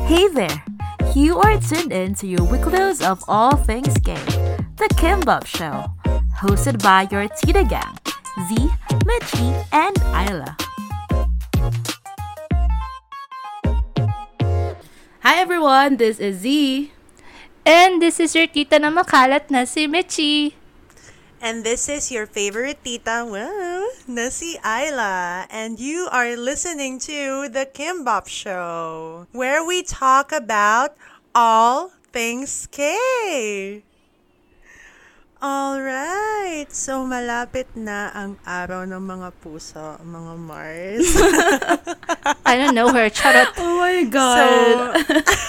Hey there! You are tuned in to your weekly dose of all things gay, The Kim Bob Show, hosted by your Tita Gang, Z, Mitchie, and Isla. Hi everyone, this is Z. And this is your tita na makalat na si Michi. And this is your favorite tita, na si Isla. And you are listening to The Kim Bob Show, where we talk about all things K. Alright, so malapit na ang araw ng mga puso, mga Mars. I don't know her. Charot. Oh my god.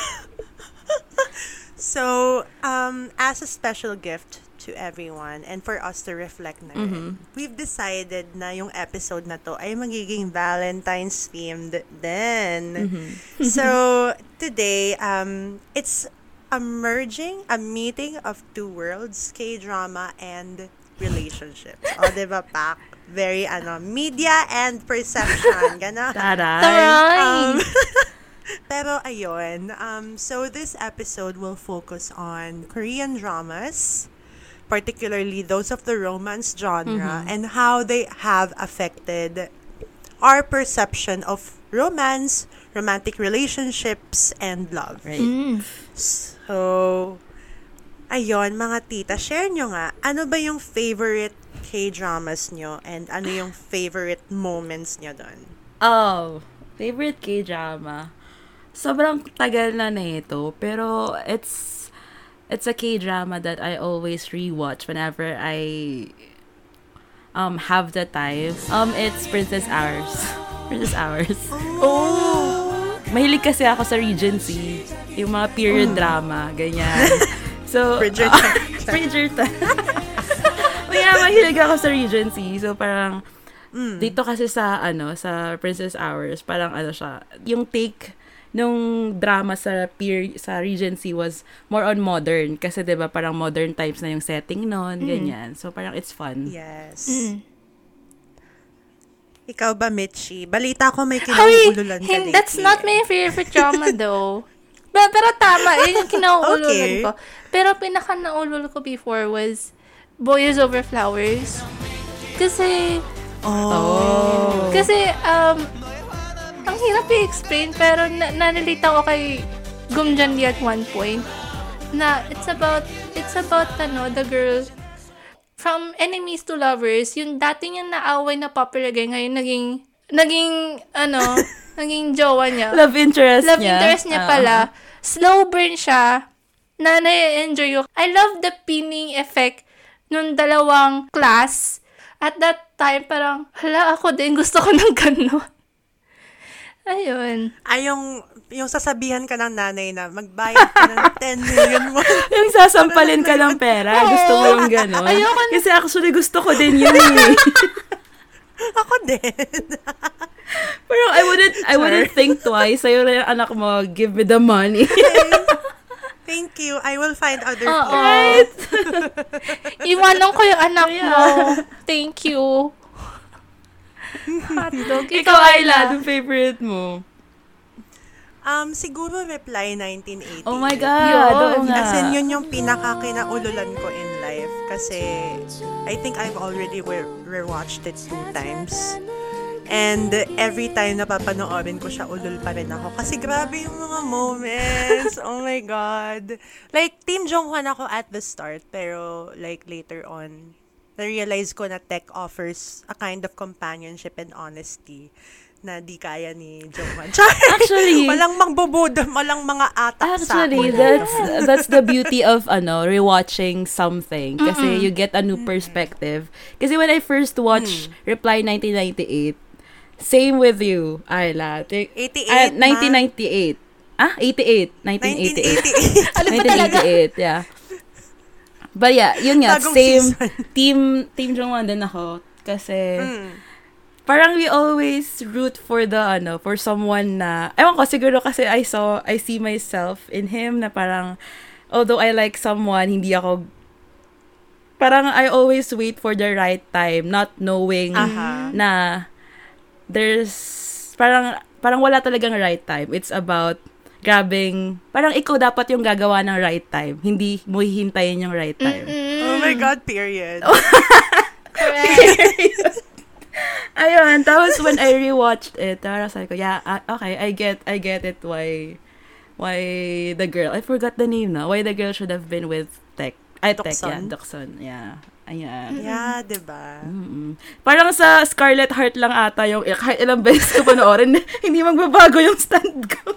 So, as a special gift to everyone and for us to reflect na rin, we've decided na yung episode na to ay magiging Valentine's themed din. So, today, it's a meeting of two worlds, K-drama and relationships. O, diba, Pak? Very, media and perception. Ganon. Taray! Pero ayun, so this episode will focus on Korean dramas, particularly those of the romance genre, and how they have affected our perception of romance, romantic relationships, and love. Right. So, ayun, mga tita, share nyo nga, ano ba yung favorite K-dramas nyo and ano yung favorite moments nyo doon? Oh, favorite K-drama. Sobrang tagal na ito, pero it's a K-drama that I always rewatch whenever I have the time. It's Princess Hours. Princess Hours. Oh! Mahilig kasi ako sa Regency, yung mga period drama, ganyan. So, Bridgerton. Bridgerton. Kaya mahilig ako sa Regency. So, parang dito kasi sa Princess Hours, parang siya, yung take nung drama sa Regency was more on modern kasi 'di ba parang modern times na yung setting noon, ganyan. So parang it's fun. Yes. Ikaw ba, Mitchie? Balita ko may kinauululan ka lately. That's not my favorite drama though. Pero tama, yun yung kinauululan ko. Pero pinaka-naulol ko before was Boys Over Flowers. Kasi ang hirap i-explain, pero na-relate ako kay Gumjanli at one point. Na it's about the girl from enemies to lovers. Yung dating yung naaway na popular guy, ngayon naging jowa niya. Love interest niya pala. Slow burn siya. Na na-enjoy ko. I love the pinning effect nung dalawang class. At that time, parang, ako din, gusto ko ng gano'n. Ayun. Ay, yung sasabihan ka ng nanay na magbayad ka ng 10 million mo. Yung sasampalin ka ng pera, gusto mo yung gano'n. Kasi actually gusto ko din yun Ako din. Pero I wouldn't think twice. Sa'yo na yung anak mo, give me the money. Thank you. I will find other people. Right? Iwanan ko yung anak mo. Thank you. Hotdog. Ikaw, Ayla, yung favorite mo? Siguro Reply 1980. Oh my God. Oo nga. As in, yun yung pinaka-kinaululan ko in life. Kasi, I think I've already rewatched it 2 times. And every time napapanoorin ko siya, ulul pa rin ako. Kasi grabe yung mga moments. Oh my God. Like, Team Jonghwan ako at the start. Pero, like, later on, na-realize ko na tech offers a kind of companionship and honesty na di kaya ni Jonghwan. Actually, walang mangbubudam, walang mga atak sa actually, that's the beauty of rewatching something kasi you get a new perspective. Kasi when I first watched Reply 1998, same with you, Ayla. 88 1998. 88. 1988. 1988, yeah. But yeah, yun nga, Bagong same season. team Jongwon din ako kasi parang we always root for for someone na ewan ko siguro kasi I see myself in him na parang although I like someone, hindi ako parang I always wait for the right time, not knowing na there's parang wala talagang right time. It's about grabing, parang ikaw dapat yung gagawa ng right time. Hindi mo hihintayin yung right time. Oh my God, period. Correct. Ayun, tapos when I rewatched it, parang sabi ko, yeah, okay, I get it why the girl, I forgot the name na, why the girl should have been with Tech. Dokson. Yeah. Ayan. Yeah, diba? Parang sa Scarlet Heart lang ata yung, kahit ilang beses ko panoorin, hindi magbabago yung stand ko.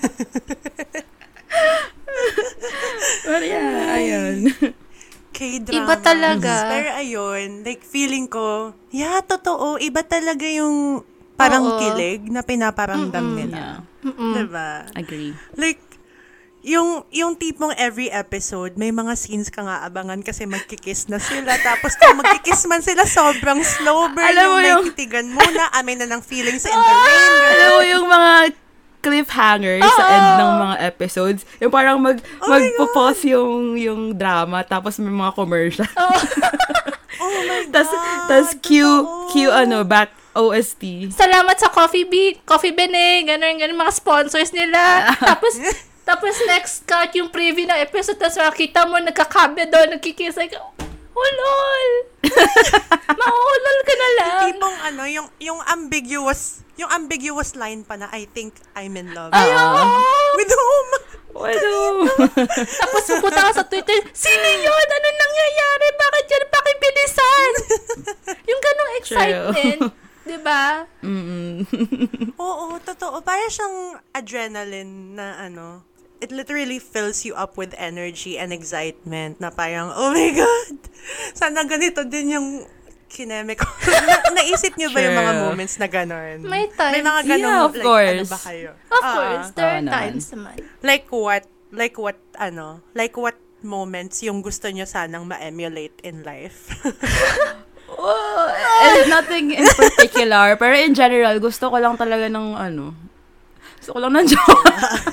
But yeah, ayun. K-drama. Iba talaga. Pero ayun, like feeling ko, yeah, totoo, iba talaga yung parang kilig na pinaparamdam nila. Diba? Agree. Like, yung tipong every episode, may mga scenes ka nga abangan kasi magkikiss na sila. Tapos kung magkikiss man sila, sobrang slow burn. Alam mo may yung titigan muna, amin na ng feelings in the rain. Alam mo yung mga cliffhanger sa end ng mga episodes. Yung parang magpo-pause yung drama tapos may mga commercial. Oh my God. Tas cue back OST. Salamat sa Coffee Bean ganun mga sponsors nila. Tapos next cut yung preview ng episode, tapos makita mo nagkakabe doon, nagkikiss, like, ulol! Maulol ka na lang. Tipong yung ambiguous line pa na, I think I'm in love. With whom? Tapos pupunta ka sa Twitter, sino yun? Ano nangyayari? Bakit yan? Bakit bilisan? Yung ganong excitement. Diba? Oo, totoo. Para siyang adrenaline na it literally fills you up with energy and excitement na parang, oh my God, sana ganito din yung kineme ko. Naisip niyo ba yung mga moments na gano'n? May times. May mga gano'n, yeah, of course. Ano ba kayo? Of course, there are naman. times naman. Like what moments yung gusto niyo sanang ma-emulate in life? And nothing in particular, pero in general, gusto ko lang talaga ng gusto ko lang ng jowa.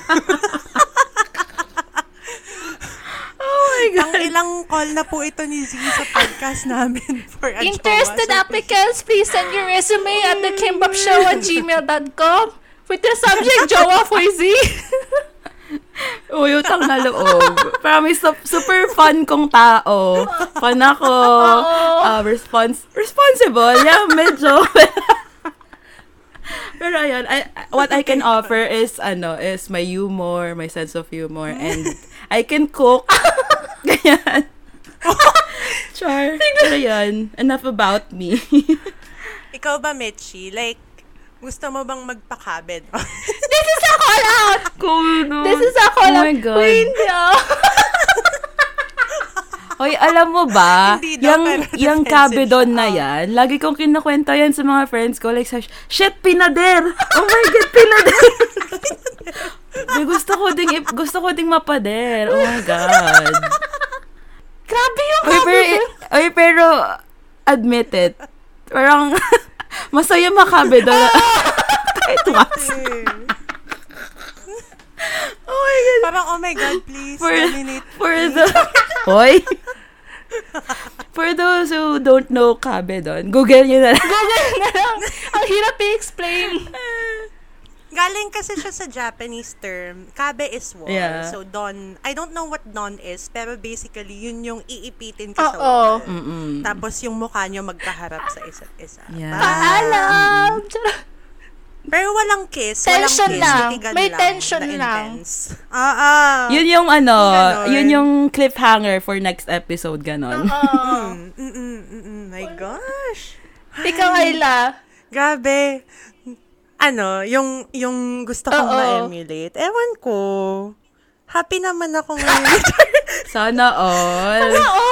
Oh my God. Ang ilang call na po ito ni Z sa podcast namin for a Interested jowa. applicants, please send your resume at thekimbapshow@gmail.com with the subject Jowa for Z. Uy, utang na loob. Promise, super fun kong tao. Fun ako. Responsible. Yeah, medyo. Pero ayun, what I can offer is my humor, my sense of humor, and I can cook. Ganyan. Char. Pero yun, enough about me. Ikaw ba, Mitchie? Like, gusto mo bang magpakabed? This is a call out! Cool, no? This is a call Oh out. my God. Uy, hindi Hoy, alam mo ba, Hindi daw, pero yung defensive kabedon siya. na yan, lagi kong kinukwento yan sa mga friends ko, like, shit, pinader! Oh my God, pinader! gusto ko ding mapader. Oh my God. Grabe yung kabedon. Pero, admit it, parang, masaya makabedon. Kahit once. Oh my God. Parang, oh my God, please, dominate. For those who don't know kabedon, Google nyo na lang. Google na lang. Ang hirap i-explain. Galing kasi siya sa Japanese term. Kabe is wall. Yeah. So, don, I don't know what don is, pero basically, yun yung iipitin ka sa Oo. wall. Mm-mm. Tapos, yung mukha nyo magkaharap sa isa't isa. Yeah. Paalam. Pero walang kiss. Tension walang kiss. lang. Titigan May lang tension na lang. intense. Yun yung Ganon. yun yung cliffhanger for next episode, ganon. My gosh. Ikaw, Ayla. Grabe. Yung gusto kong ma-emulate. Ewan ko. Happy naman ako ngayon. Sana all.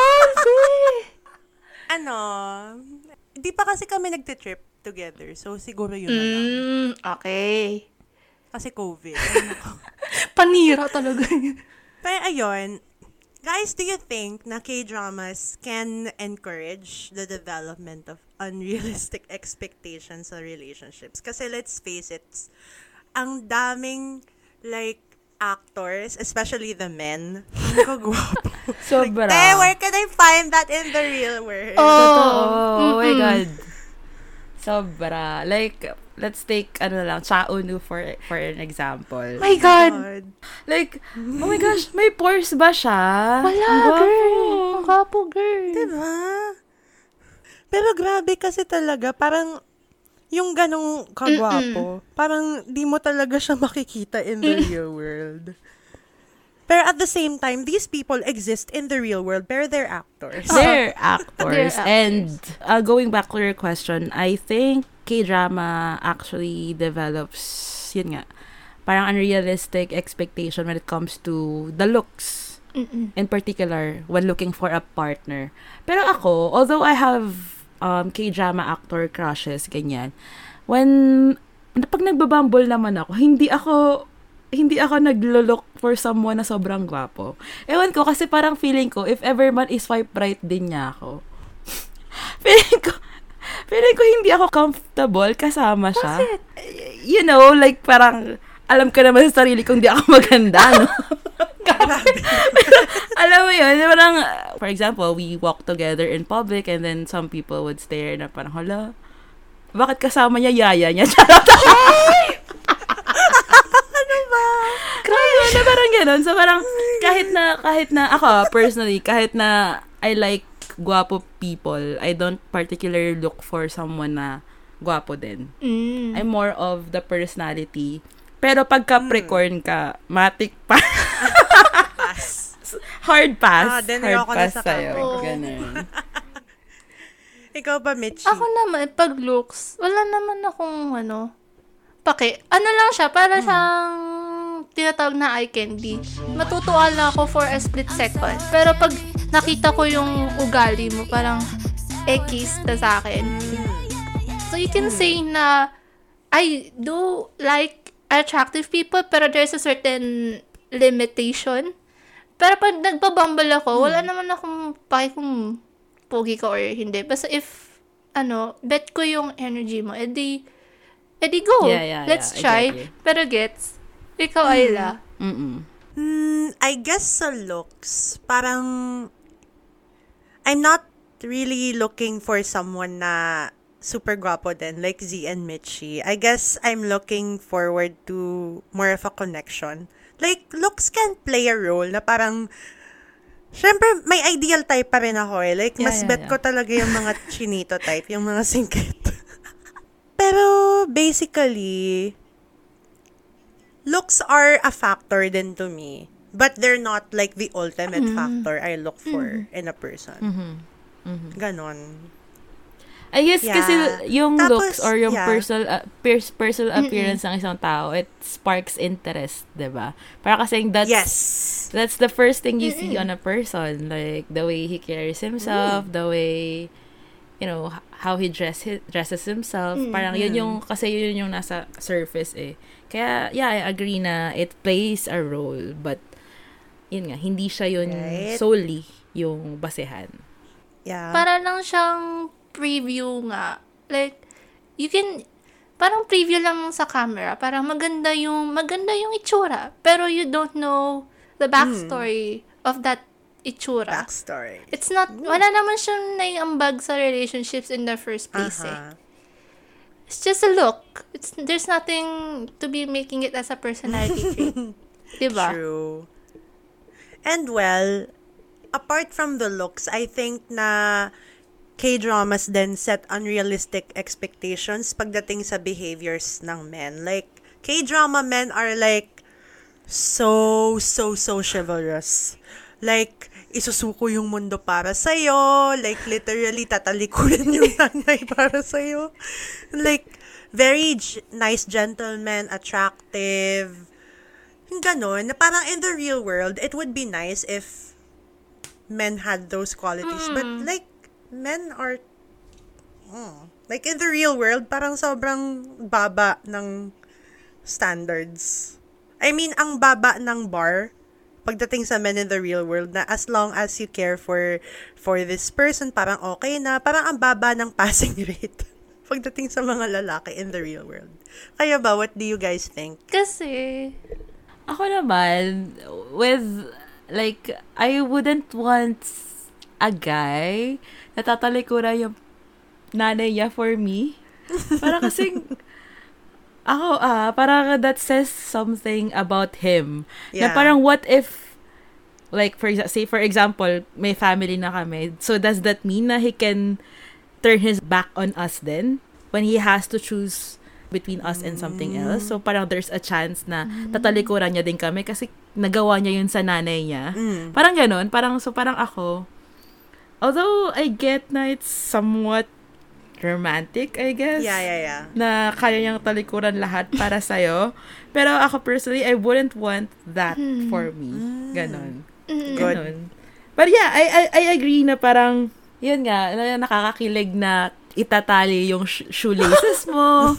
Di pa kasi kami nagtitrip together. So, siguro yun na lang. Okay. Kasi COVID. Panira talaga yun. Pero ayun, guys, do you think na K-dramas can encourage the development of unrealistic expectations sa relationships? Kasi let's face it, ang daming, like, actors, especially the men, ang kagwapo. Sobra. Like, where can I find that in the real world? Oh my God. Sobra. Like, let's take, Cha Eun-woo for an example. My God! Like, oh my gosh, may pores ba siya? Wala, girl! Ang gwapo, girl! Diba? Pero grabe kasi talaga, parang yung ganong kagwapo, parang di mo talaga siya makikita in the real world. Pero at the same time, these people exist in the real world, pero they're actors. They're actors. And going back to your question, I think K-drama actually develops, yun nga, parang unrealistic expectation when it comes to the looks. In particular, when looking for a partner. Pero ako, although I have K-drama actor crushes, ganyan, pag nagbabumble naman ako, hindi ako naglo-look for someone na sobrang gwapo. Ewan ko, kasi parang feeling ko, if ever man is-swipe right din niya ako. feeling ko hindi ako comfortable kasama siya. Bakit? You know, like parang, alam ko naman sa sarili kong hindi ako maganda, no? Alam mo yun, parang, for example, we walk together in public and then some people would stare na parang, hala, bakit kasama niya yaya niya? Charot! Grabe na parang gano'n. So parang kahit na ako personally, kahit na I like guwapo people, I don't particularly look for someone na guwapo din. I'm more of the personality. Pero pag Capricorn ka, matik pa. Hard pass. Hard pass sa'yo. Ganun. Ikaw ba, Mitchie? Ako naman, pag looks, wala naman akong, ano lang siya, para siyang tinatawag na eye candy. Matutuwa lang ako for a split second. Pero pag nakita ko yung ugali mo, parang ekis na sa akin. So you can say na, I do like attractive people, pero there's a certain limitation. Pero pag nagbabumble ako, wala naman akong paki kung pogi ka or hindi. Basta if, bet ko yung energy mo, edi go. Let's try. Exactly. Pero gets, ikaw, Ayla. I guess sa looks, parang, I'm not really looking for someone na super guapo din, like Z and Mitchie. I guess I'm looking forward to more of a connection. Like, looks can play a role na parang, syempre, may ideal type pa rin ako eh. Like, mas bet ko talaga yung mga chinito type, yung mga singkit. Pero, basically, looks are a factor din to me. But they're not like the ultimate factor I look for in a person. Ganon. I guess kasi yung tapos, looks or yung personal appearance ng isang tao, it sparks interest, diba? Para kasi that's the first thing you see on a person. Like, the way he carries himself, the way, how he dresses himself. Parang yun yung nasa surface eh. Kaya, I agree na it plays a role. But, yun nga, hindi siya yun solely yung basehan. Yeah. Para lang siyang preview nga. Like, you can, parang preview lang sa camera. Parang maganda yung itsura. Pero you don't know the backstory of that itsura. Backstory. It's not, wala naman siyang naiambag sa relationships in the first place eh. It's just a look. There's nothing to be making it as a personality trait. Diba? True. And well, apart from the looks, I think na K-dramas then set unrealistic expectations pagdating sa behaviors ng men. Like, K-drama men are like so chivalrous. Like, isusuko yung mundo para sa'yo. Like, literally, tatalikurin yung nanay para sa'yo. Like, very nice gentleman, attractive. Yung ganon, na parang in the real world, it would be nice if men had those qualities. But, like, men are, like, in the real world, parang sobrang baba ng standards. I mean, ang baba ng bar pagdating sa men in the real world na as long as you care for this person, parang okay na. Parang ang baba ng passing rate pagdating sa mga lalaki in the real world. Kaya ba, what do you guys think? Kasi, ako naman, with, like, I wouldn't want a guy na tatalikuran yung nanay niya for me. Para kasing, Ako, parang that says something about him. Na Yeah. parang what if, like, say for example, may family na kami. So does that mean na he can turn his back on us then? When he has to choose between us and something else. So parang there's a chance na tatalikuran niya din kami kasi nagawa niya yun sa nanay niya. Parang ganun. Parang ako, although I get na it's somewhat romantic, I guess. Yeah. Na kaya niyang talikuran lahat para sa'yo. Pero ako personally, I wouldn't want that for me. Ganon. Good. Ganon. But yeah, I agree na parang, yun nga, nakakakilig na itatali yung shoelaces mo.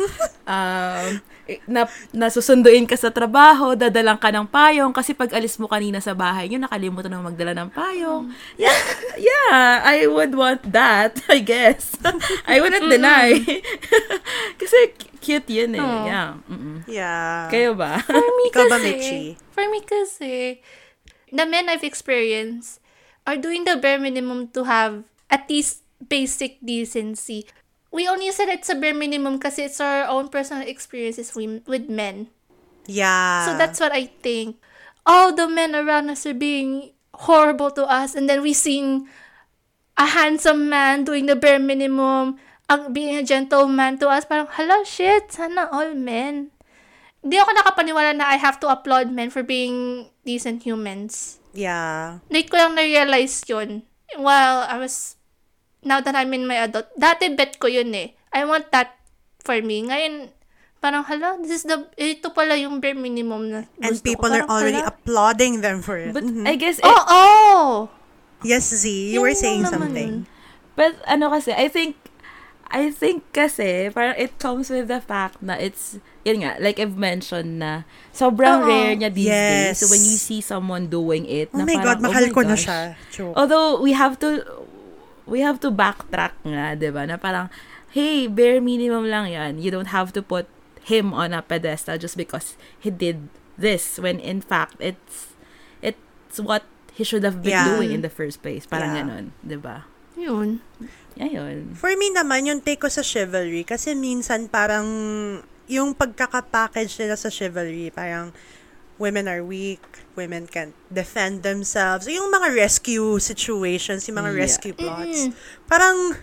Nasusunduin ka sa trabaho, dadalang ka ng payong kasi pag alis mo kanina sa bahay nyo, nakalimutan mo magdala ng payong. Yeah, I would want that, I guess. I wouldn't deny. Kasi cute yun eh. Oh. Yeah. Yeah. Kayo ba? Ikaw ba, Mitchie? For me kasi, the men I've experienced are doing the bare minimum to have at least basic decency. We only said it's a bare minimum kasi it's our own personal experiences with men. Yeah. So that's what I think. All the men around us are being horrible to us, and then we seen a handsome man doing the bare minimum, being a gentleman to us. Parang, hala, shit, sana all men. Hindi ako nakapaniwala na I have to applaud men for being decent humans. Yeah. Late ko lang na-realize yun. While now that I'm in my adult, dati bet ko yun eh. I want that for me. Ngayon, parang, hala, ito pala yung bare minimum na gusto And people ko. are Parang, already hala. applauding them for it. But I guess Oh! Yes, Z, you were Yun saying lang naman something. But ano kasi, I think kasi, parang it comes with the fact na it's, yun nga, like I've mentioned na, sobrang rare niya these days. So when you see someone doing it, Oh na my God, parang, mahal my ko na gosh. siya. Joke. Although, we have to backtrack nga, diba? Na parang, hey, bare minimum lang yan. You don't have to put him on a pedestal just because he did this. When in fact, it's what he should have been doing in the first place. Parang ganon, diba? Yun. Ayun. For me naman, yung take ko sa chivalry, kasi minsan parang yung pagkakapackage nila sa chivalry, parang women are weak, women can't defend themselves. Yung mga rescue situations, yung mga rescue plots. Parang,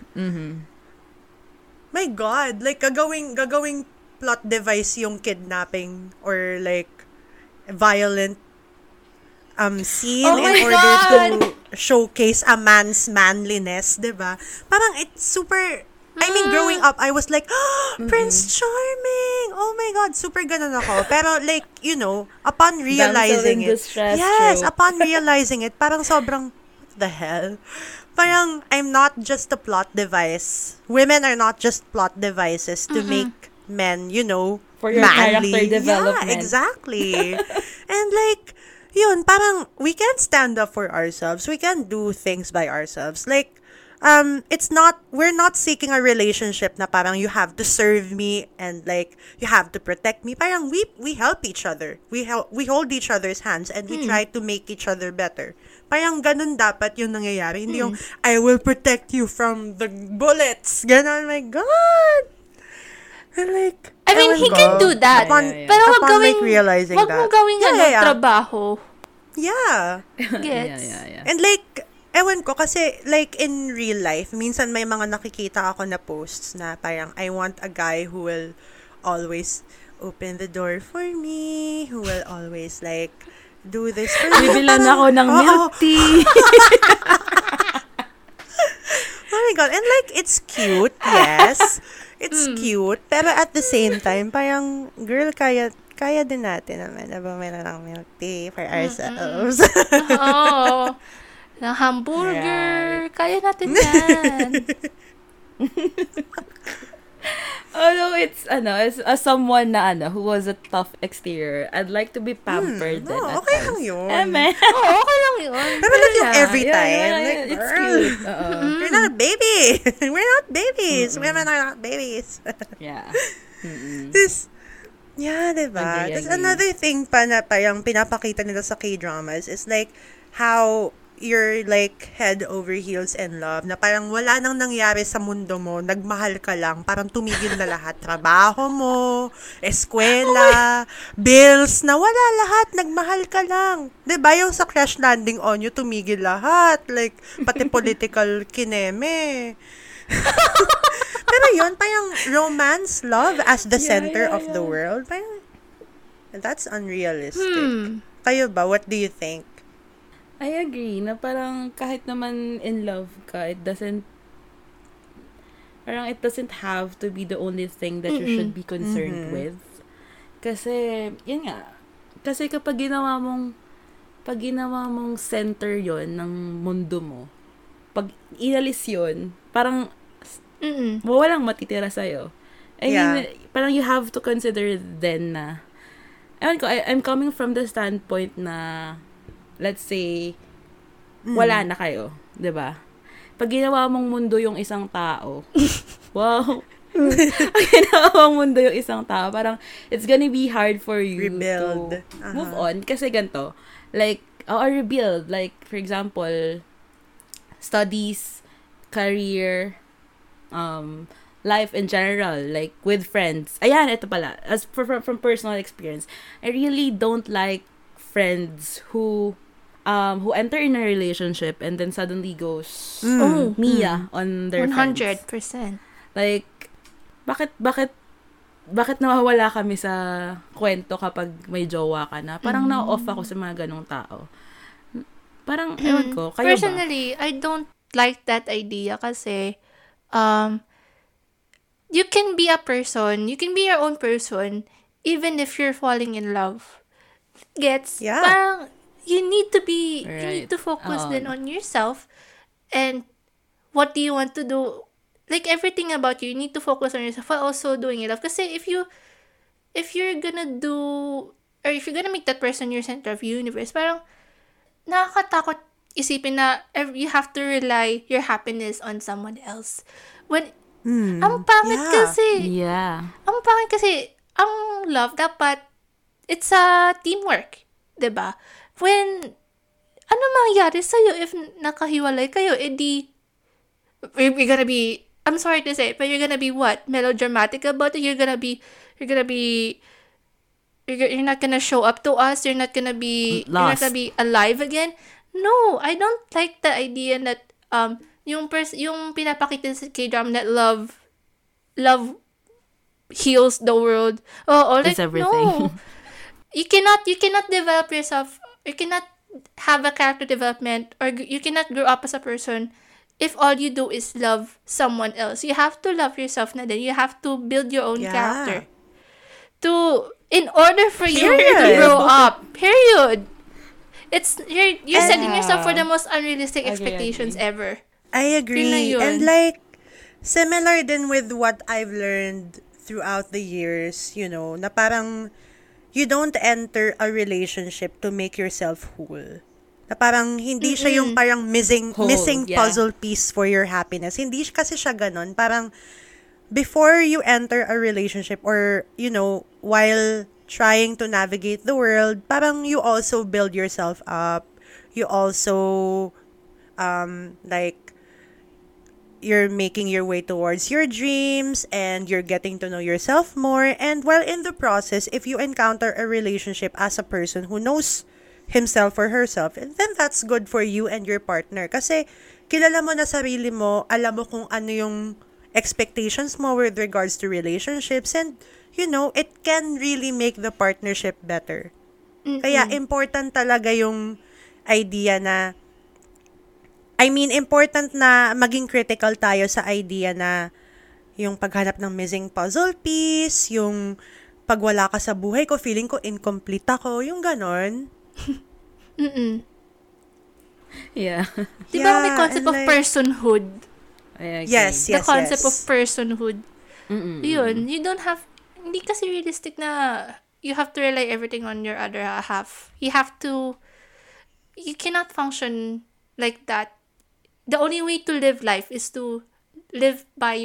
my God, like gagawing plot device yung kidnapping or like violent scene Oh my in order God! to showcase a man's manliness, diba? Parang it's super, I mean, growing up, I was like, Prince Charming! Oh my God, super ganun ako. Pero like, you know, upon realizing Damsel in it, distress yes, trope. upon realizing it, parang sobrang, what the hell? Parang, I'm not just a plot device. Women are not just plot devices to make men, you know, For your manly. character development. Yeah, exactly. And like, yun, parang, we can't stand up for ourselves. We can't do things by ourselves. Like, we're not seeking a relationship na parang you have to serve me and like, you have to protect me. Parang we help each other. We hold each other's hands and we try to make each other better. Parang ganun dapat yung nangyayari. Hindi yung, I will protect you from the bullets. Ganun, my God. And like, I mean, ewan he ko. can do that. Upon, Pero wag upon gawing, like realizing wag that. mo gawing trabaho. Yeah. Gets? Yeah. And like, ewan ko, kasi like in real life, minsan may mga nakikita ako na posts na parang, I want a guy who will always open the door for me, who will always like, do this for me. Bibilan ako ng milk tea. Oh my God. And like, it's cute, yes. It's cute. Pero at the same time, parang, girl, kaya din natin naman na bumili ng milk tea for ourselves. Oo. Ng hamburger. Kaya natin yan. Although it's as someone na who was a tough exterior, I'd like to be pampered then at Okay times. lang yun. Oo, okay lang yun. Pero like yung every time, Yeah, like, it's girl, cute. you're not a baby. We're not babies. Women are not babies. Yeah. This, yeah, diba? Agree. There's another thing pa na parang pinapakita nila sa K-dramas is like how you're like head over heels in love, na parang wala nang nangyari sa mundo mo, nagmahal ka lang, parang tumigil na lahat. Trabaho mo, eskwela, bills, na wala lahat, nagmahal ka lang. 'Di ba yung sa Crash Landing on You, tumigil lahat. Like, pati political kineme. Pero yun, parang romance, love as the center of the world, parang, that's unrealistic. Kayo ba? What do you think? I agree na parang kahit naman in love ka, it doesn't have to be the only thing that you should be concerned with. Kasi, yun nga, kasi kapag ginawa mong center yon ng mundo mo, pag inalis yun, parang walang matitira sa'yo. I mean, parang you have to consider then na, ewan ko, I'm coming from the standpoint na, let's say, wala na kayo, 'di ba? Pag ginawa mong mundo yung isang tao, wow. Pag ginawa mong mundo yung isang tao, parang it's gonna be hard for you rebuild. To move on. Kasi ganito, like, or rebuild. Like, for example, studies, career, life in general, like, with friends. Ayan, ito pala. As from personal experience, I really don't like friends who enter in a relationship and then suddenly goes Mia on their 100%. friends. Like, bakit nawawala kami sa kwento kapag may jowa ka na? Parang na-off ako sa mga ganong tao. Parang, ewan ko, kayo Personally, I don't like that idea kasi you can be a person, you can be your own person even if you're falling in love. Gets? Yeah. Parang, you need to focus Right. then on yourself and what do you want to do. Like, everything about you need to focus on yourself while also doing it. Kasi if you're gonna make that person your center of universe, parang nakakatakot isipin na you have to rely your happiness on someone else. When ang pangit kasi. Yeah. Ang pangit kasi ang love dapat it's a teamwork, 'di ba? When ano mangyayari sa'yo if nakahiwalay kayo, edi you're gonna be, I'm sorry to say, but you're gonna be what? Melodramatic about it? You're not gonna show up to us? You're not gonna be alive again? No, I don't like the idea that yung pinapakita sa K-drama that love heals the world. It's everything. No. You cannot develop yourself. You cannot have a character development or you cannot grow up as a person if all you do is love someone else. You have to love yourself na din. You have to build your own character. In order for you to grow up. Period. It's you're setting yourself for the most unrealistic expectations ever. I agree. And like, similar din with what I've learned throughout the years, na parang you don't enter a relationship to make yourself whole. Na parang hindi siya yung parang missing puzzle piece for your happiness. Hindi kasi siya ganon. Parang before you enter a relationship or, while trying to navigate the world, parang you also build yourself up. You also, you're making your way towards your dreams and you're getting to know yourself more. And while in the process, if you encounter a relationship as a person who knows himself or herself, then that's good for you and your partner. Kasi kilala mo na sarili mo, alam mo kung ano yung expectations mo with regards to relationships, and it can really make the partnership better. Kaya important talaga yung idea na important na maging critical tayo sa idea na yung paghanap ng missing puzzle piece, yung pag wala ka sa buhay ko, feeling ko incomplete ako, yung ganon. Yeah. Diba may concept of personhood? I agree. Yes. The concept of personhood. Yun, you don't have, hindi kasi realistic na you have to rely everything on your other half. You cannot function like that. The only way to live life is to live by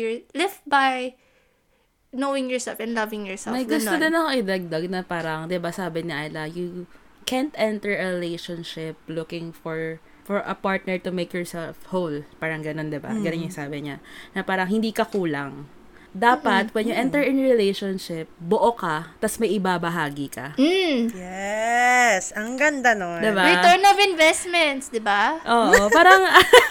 knowing yourself and loving yourself. May gusto din ako idagdag na parang, 'di ba sabi ni Ayla, you can't enter a relationship looking for for a partner to make yourself whole. Parang ganun, diba? Ganun yung sabi niya. Na parang hindi ka kulang. Dapat, when you enter in a relationship, buo ka, tas may ibabahagi ka. Yes! Ang ganda nun. Diba? Return of investments, diba? Oo, parang...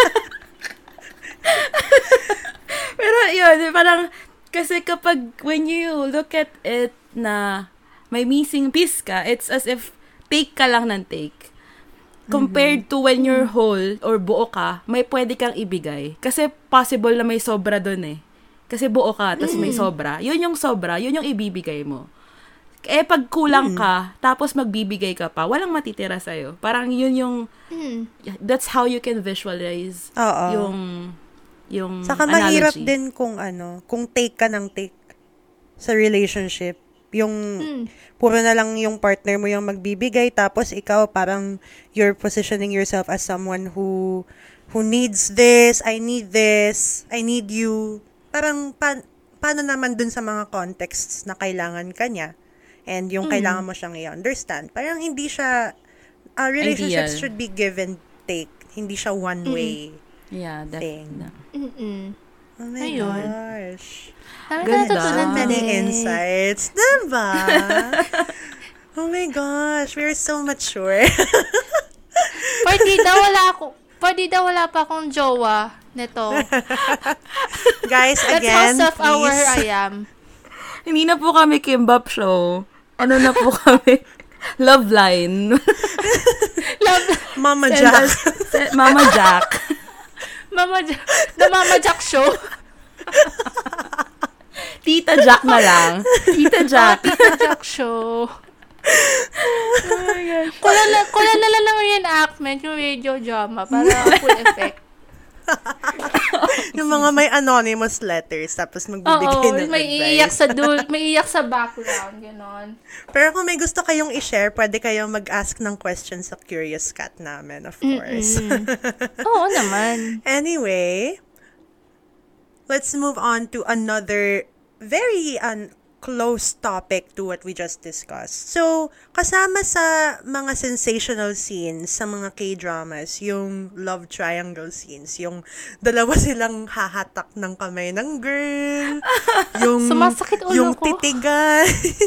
Pero yun, parang... Kasi kapag, when you look at it na may missing piece ka, it's as if take ka lang ng take. Compared to when you're whole or buo ka, may pwede kang ibigay. Kasi possible na may sobra dun eh. Kasi buo ka, tas may sobra. Yun yung sobra, yun yung ibibigay mo. Eh, pag kulang ka, tapos magbibigay ka pa, walang matitira sa'yo. Parang yun yung, that's how you can visualize yung Saka analogy. mahirap din kung take ka ng take sa relationship. Yung, puro na lang yung partner mo yung magbibigay, tapos ikaw parang you're positioning yourself as someone who needs this, I need you. Parang, paano naman dun sa mga contexts na kailangan ka niya and yung kailangan mo siyang i-understand. Parang hindi siya, relationships Ideal. should be give and take. Hindi siya one-way Yeah, thing. Oh my Ayun. gosh. Dami Ganda. natutunan So many din. insights. Diba? Oh my gosh, we're so mature. Pwede daw wala pa akong jowa nito. Guys, That's again, how self-aware please. I am. Hindi na po kami Kimbap Show. Ano na po kami? Love Line. Mama Jack. Mama Jack. The Mama Jack Show. Tita Jack na lang. Tita Jack. Tita Jack Show. Oh my gosh. Kulang na lang ng reenactment yung radio drama para full effect. Yung mga may anonymous letters, tapos magbibigay ng may iiyak advice. may iiyak sa background, gano'n. Pero kung may gusto kayong i-share, pwede kayong mag-ask ng questions sa Curious Cat namin, of course. Oo naman. Anyway, let's move on to another very close topic to what we just discussed. So, kasama sa mga sensational scenes sa mga K-dramas, yung love triangle scenes, yung dalawa silang hahatak ng kamay ng girl, yung Sumasakit ulo yung ko. titigan.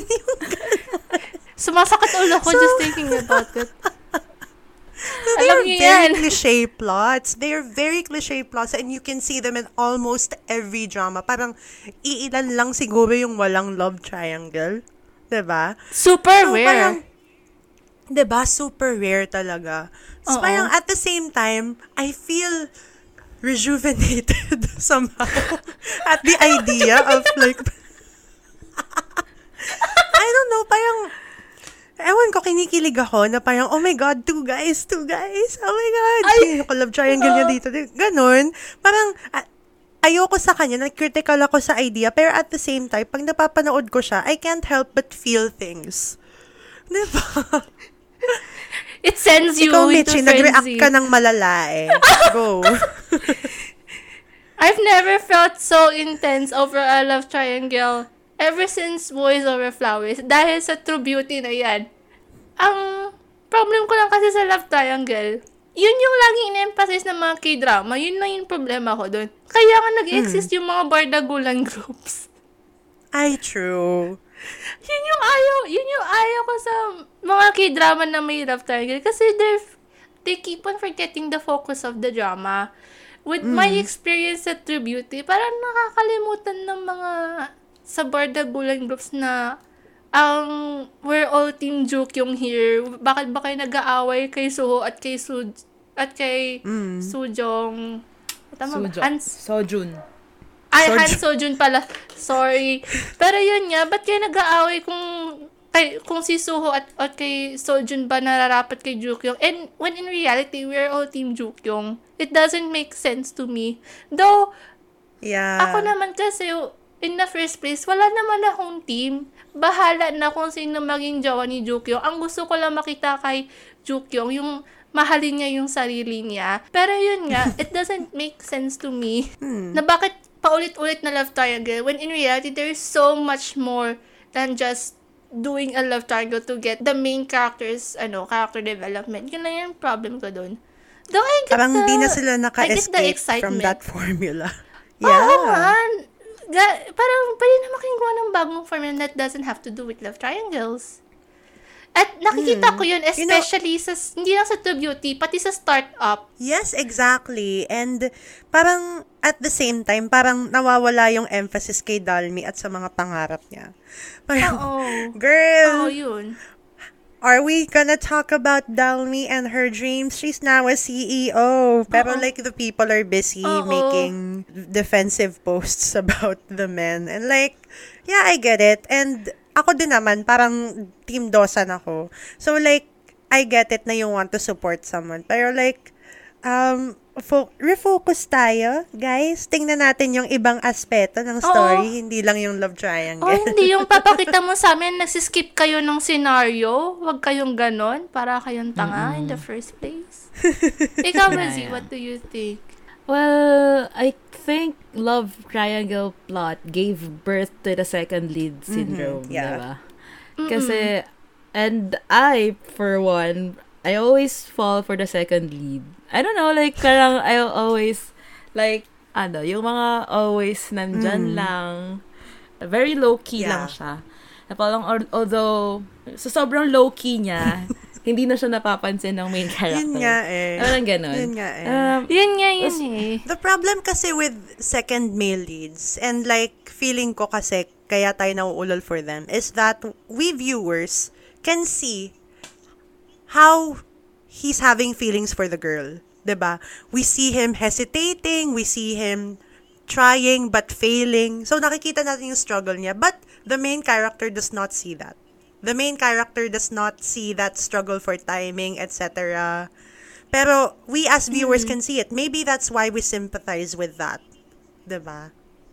Sumasakit ulo ko just thinking about it. They Alam are niyo very yan. cliche plots. They are very cliche plots and you can see them in almost every drama. Parang iilan lang siguro yung walang love triangle. Diba? Super So, rare. parang, diba? Super rare talaga. So, Oo. parang at the same time, I feel rejuvenated somehow at the idea of like, I don't know, parang, ewan ko, kinikilig ako na parang, oh my God, two guys. Oh my God. Ay, love triangle niya dito. Ganon. Parang, ayoko sa kanya, critical ako sa idea, pero at the same time, pag napapanood ko siya, I can't help but feel things. Diba? It sends you Ikaw, into Mitchie, nag-react frenzy. ka ng malala eh. Go. I've never felt so intense over a love triangle ever since Boys Over Flowers. Dahil sa True Beauty na yan. Ang problem ko lang kasi sa love triangle, yun yung laging in-emphasize ng mga K-drama. Yun lang yung problema ko doon. Kaya nga nag-exist yung mga bardagulan groups. Ay, true. Yun yung ayaw ko sa mga K-drama na may love triangle. Kasi they keep on forgetting the focus of the drama. With my experience at True Beauty, parang nakakalimutan ng mga sa bardagulan groups na we're all Team Jukyung here. Bakit ba kayo nag-aaway kay Suho at kay Sujong? Tama ba? Sojun. Han Sojun pala. Sorry. Pero yun nga, ba't kayo nag-aaway kung si Suho at kay Sojun ba nararapat kay Jukyung? And when in reality, we're all Team Jukyung. It doesn't make sense to me. Though, Yeah. ako naman kasi, in the first place, wala naman akong team. Bahala na kung sino maging jowa ni Jukyung. Ang gusto ko lang makita kay Jukyung, yung mahalin niya yung sarili niya. Pero yun nga, it doesn't make sense to me na bakit paulit-ulit na love triangle when in reality, there is so much more than just doing a love triangle to get the main character's character development. Yun lang yung problem ko dun. Though I get Parang di na sila I get the naka-escape excitement. from that formula. Oo man. Parang pwede na makinggawa ng bagong formula that doesn't have to do with love triangles. At nakikita ko yun, especially sa, hindi lang sa To Beauty, pati sa startup. Yes, exactly. And parang at the same time, parang nawawala yung emphasis kay Dalmi at sa mga pangarap niya. Parang, girl, yun. are we gonna talk about Dalmi and her dreams? She's now a CEO. Pero like the people are busy making defensive posts about the men. And like, yeah, I get it. And ako din naman, parang team Dosan ako. So like, I get it na you want to support someone. Pero like, refocus tayo, guys. Tingnan natin yung ibang aspeto ng story, hindi lang yung love triangle. Hindi yung papakita mo sa amin, nagsiskip kayo ng scenario. Huwag kayong ganon, para kayong tanga in the first place. Ikaw, Mazzy, what do you think? Well, I think love triangle plot gave birth to the second lead syndrome, diba? Kasi, and I, for one, I always fall for the second lead. I don't know, like, parang I always, like, yung mga always nandyan lang. Very low-key lang siya. Na parang, although, so sobrang low-key niya, hindi na siya napapansin ng main character. Yun nga eh. Parang ganon. Yun nga eh. Yun eh. The problem kasi with second male leads, and like, feeling ko kasi, kaya tayo nauulol for them, is that we viewers can see how he's having feelings for the girl. 'Di ba? We see him hesitating, we see him trying but failing. So, nakikita natin yung struggle niya. But the main character does not see that. The main character does not see that struggle for timing, etc. Pero we as viewers can see it. Maybe that's why we sympathize with that. 'Di ba?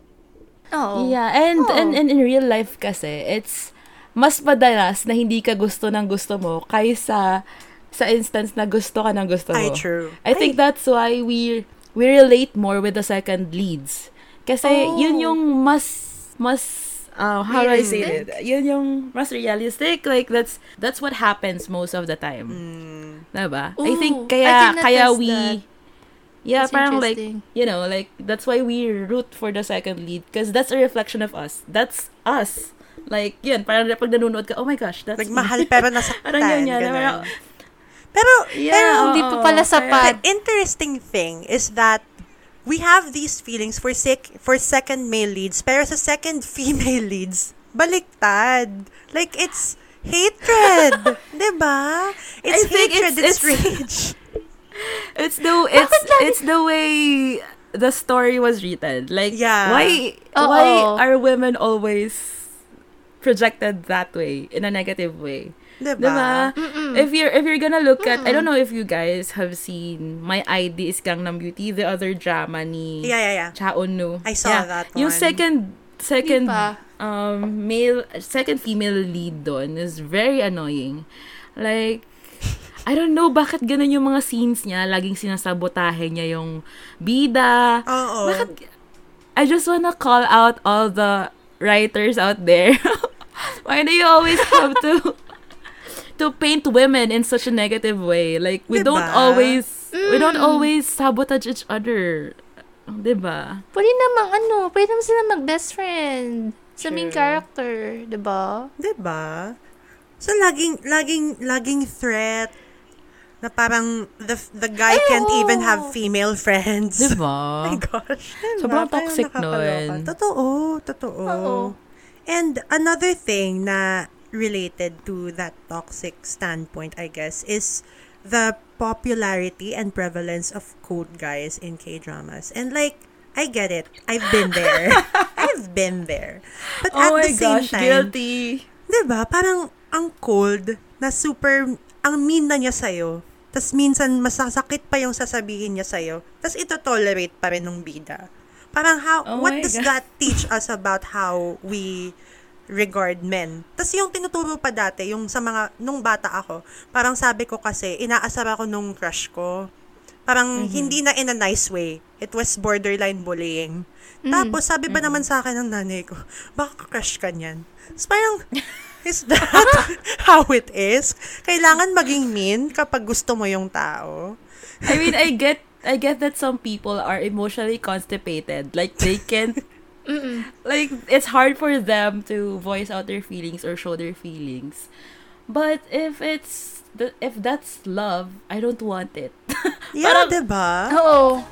Yeah, and in real life kasi, it's mas madalas na hindi ka gusto ng gusto mo kaysa sa instance na gusto ka ng gusto mo. True. I think that's why we relate more with the second leads. Kasi yun yung mas how do I say it? Yun yung mas realistic. Like, that's what happens most of the time. Diba? I think kaya we... Yeah, that's parang like, you know, like, that's why we root for the second lead. Because that's a reflection of us. That's us. Like, yun, parang pag nanonood ka, oh my gosh, that's like, mahal pero nasaktan. Parang yun, parang, pero hindi pa pala sapat. The interesting thing is that we have these feelings for second male leads, pero sa second female leads, baliktad. Like, it's hatred. Diba? It's hatred, it's rage. It's the way the story was written. Like, why are women always projected that way, in a negative way? Diba? If you're gonna look at, I don't know if you guys have seen My ID is Gangnam Beauty, the other drama ni Cha Eun-woo. I saw that one. Yung second female lead doon is very annoying. Like, I don't know bakit ganun yung mga scenes niya, laging sinasabotahe niya yung bida. Bakit? I just wanna call out all the writers out there. Why do you always have to paint women in such a negative way? Like, we don't always sabotage each other. Diba? Pwede naman sila mag-best friend sa main character, diba? Diba? So, laging threat na parang the guy can't even have female friends. Diba? Oh my gosh. Diba? Sobrang toxic nun. Totoo. And another thing na related to that toxic standpoint, I guess, is the popularity and prevalence of cold guys in K-dramas. And like, I get it. I've been there. But at the same time, guilty. Diba? Parang ang cold na super, ang mean na niya sa'yo. Tas minsan masasakit pa yung sasabihin niya sa'yo. Tas ito tolerate pa rin ng bida. Parang what does that teach us about how we regard men? Tas yung tinuturo pa dati, yung sa mga, nung bata ako, parang sabi ko kasi, inaasar ako nung crush ko. Parang hindi na in a nice way. It was borderline bullying. Tapos sabi ba naman sa akin ng nanay ko, baka crush ka niyan? Tapos parang, Is that how it is? Kailangan maging mean kapag gusto mo yung tao. I mean, I get that some people are emotionally constipated. Like, they can't, like, it's hard for them to voice out their feelings or show their feelings. But if that's love, I don't want it. Yeah, diba? Oo.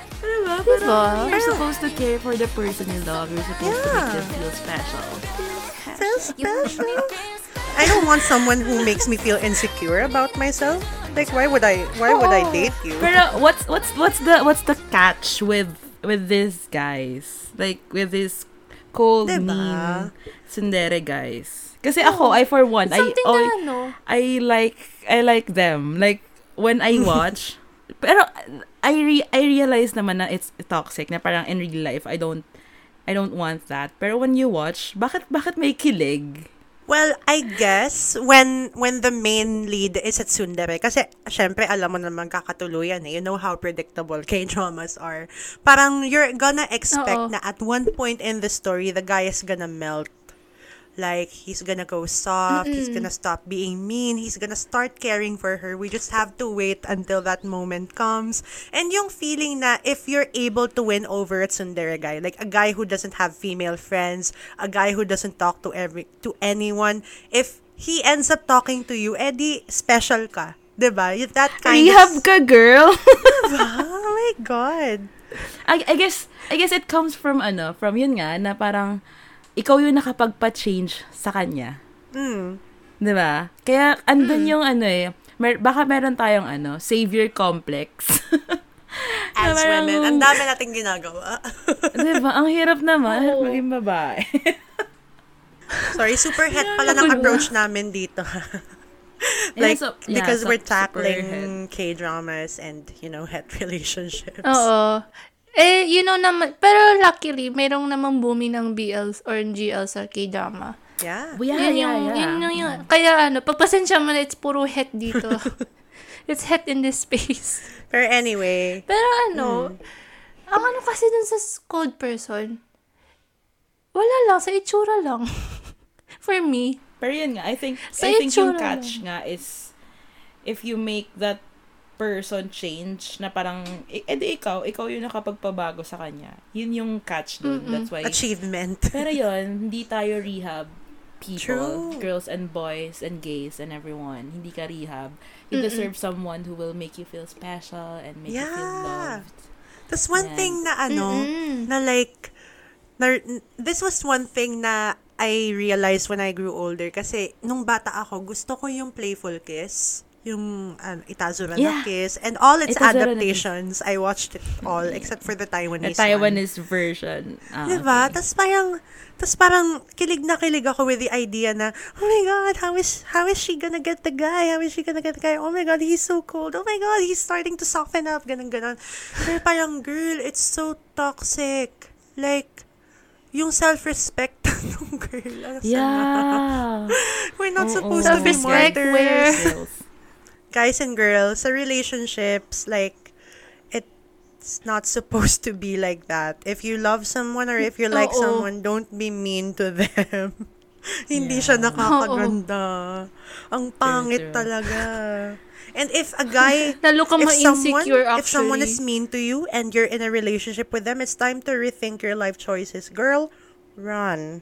Parang you're supposed to care for the person you love. You're supposed to make them feel special. Feel special. I don't want someone who makes me feel insecure about myself. Like, why would I date you? Pero what's the catch with these guys? Like, with these cold, Diba? mean tsundere guys. Kasi ako, I for one, I like them. Like, when I watch, pero I realize naman na it's toxic, na parang in real life, I don't want that. Pero when you watch, bakit may kilig? Well, I guess when the main lead is at tsundere, kasi syempre alam mo naman kakatuluyan eh. You know how predictable K-dramas are. Parang you're gonna expect na at one point in the story, the guy is gonna melt. Like, he's gonna go soft, he's gonna stop being mean, he's gonna start caring for her. We just have to wait until that moment comes. And yung feeling na if you're able to win over a tsundere guy, like a guy who doesn't have female friends, a guy who doesn't talk to anyone, if he ends up talking to you, edi special ka. Diba? That kind Rehab ka, girl. Diba? Oh my God. I guess it comes from yun nga, na parang, ikaw yung nakapagpa-change sa kanya. Diba? Kaya, andun yung baka meron tayong savior complex. As women, ang dami nating ginagawa. Diba? Ang hirap naman. Maging babae. Sorry, super het pala ng approach namin dito. Like, because we're tackling K-dramas and, het relationships. Oo. Naman, pero luckily, merong namang booming ng BLs or GL sa K-drama. Yeah. Yun. Kaya pagpasensya mo na, it's puro het dito. It's het in this space. Pero anyway. Pero ang kasi dun sa cold person, wala lang, sa itsura lang. For me. Pero yun nga, I think yung catch nga is, if you make that person change, na parang, ikaw yung nakapagpabago sa kanya. Yun yung catch dun. That's why. Achievement. Pero yun, hindi tayo rehab people. True. Girls and boys and gays and everyone. Hindi ka rehab. You deserve someone who will make you feel special and make you feel loved. That's one thing na na like, this was one thing na I realized when I grew older. Kasi, nung bata ako, gusto ko yung playful kiss. Yung Itazura na Kiss, and all its Itazura adaptations, I watched it all, except for the Taiwanese The Taiwanese version. Diba? Okay. Tas parang, kilig na kilig ako with the idea na, oh my God, how is she gonna get the guy? How is she gonna get the guy? Oh my God, he's so cold. Oh my God, he's starting to soften up. Ganon. Pero parang, girl, it's so toxic. Like, yung self-respect ng girl. Yeah. We're not supposed to be Self-respect martyrs. Guys and girls, sa relationships, like, it's not supposed to be like that. If you love someone or if you like someone, don't be mean to them. Hindi siya nakakaganda. Ang pangit talaga. And if a guy, Lalo ka ma-insecure, if someone is mean to you and you're in a relationship with them, it's time to rethink your life choices. Girl, run.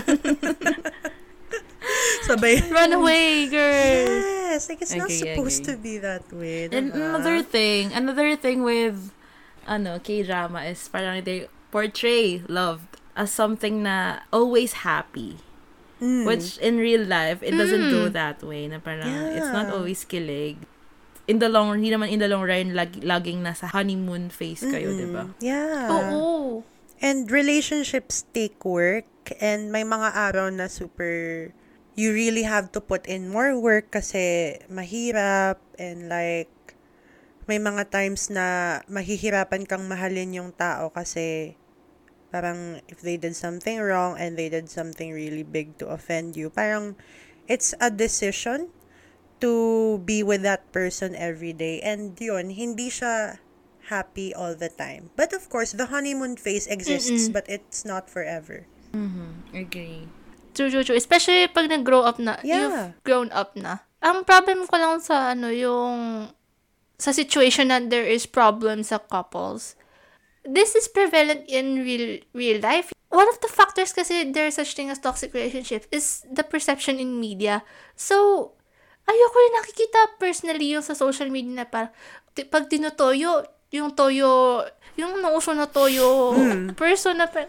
Sabay. Run away, girl. Yes, like it's not supposed to be that way. And another thing with K-drama is parang they portray love as something na always happy. Which in real life, it doesn't go that way. Na parang it's not always kilig. In the long run, laging nasa honeymoon phase kayo, diba? Yeah. Oo. And relationships take work, and may mga araw na super, you really have to put in more work kasi mahirap, and like, may mga times na mahihirapan kang mahalin yung tao kasi parang if they did something wrong and they did something really big to offend you, parang it's a decision to be with that person every day. And yun, hindi siya happy all the time. But of course, the honeymoon phase exists, but it's not forever. Agree. True. Especially pag nag-grow up na. Yeah. You've grown up na. Ang problem ko lang sa yung sa situation na there is problems sa couples. This is prevalent in real life. One of the factors kasi there's such thing as toxic relationships is the perception in media. So, ayoko rin nakikita personally yung sa social media na pag tinutoyo, yung nauso na toyo person na